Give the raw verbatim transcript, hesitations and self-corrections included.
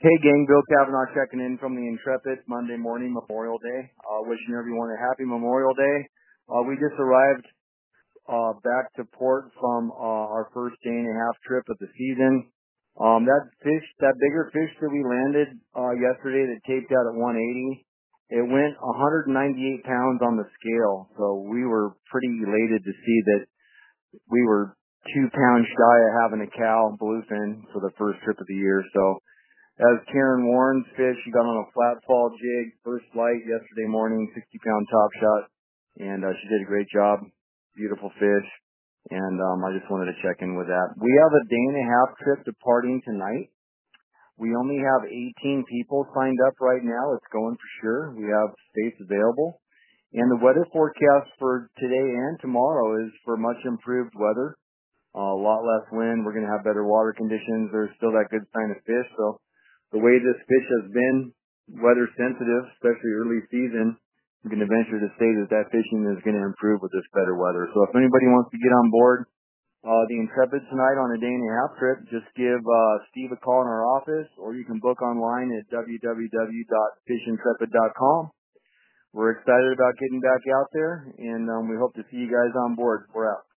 Hey gang, Bill Kavanaugh checking in from the Intrepid Monday morning, Memorial Day. Uh, wishing everyone a happy Memorial Day. Uh, we just arrived uh, back to port from uh, our first day and a half trip of the season. Um, that fish, that bigger fish that we landed uh, yesterday that taped out at one eighty, it went one hundred ninety-eight pounds on the scale. So we were pretty elated to see that we were two pounds shy of having a cow bluefin for the first trip of the year. So as Karen Warren's fish, she got on a flat fall jig, first light yesterday morning, sixty pound top shot, and uh, she did a great job. Beautiful fish, and um, I just wanted to check in with that. We have a day and a half trip departing tonight. We only have eighteen people signed up right now. It's going for sure. We have space available. And the weather forecast for today and tomorrow is for much improved weather. Uh, a lot less wind. We're going to have better water conditions. There's still that good sign of fish. So the way this fish has been weather sensitive, especially early season, I'm going to venture to say that that fishing is going to improve with this better weather. So if anybody wants to get on board uh, the Intrepid tonight on a day and a half trip, just give uh, Steve a call in our office, or you can book online at w w w dot fish intrepid dot com. We're excited about getting back out there, and um, we hope to see you guys on board. We're out.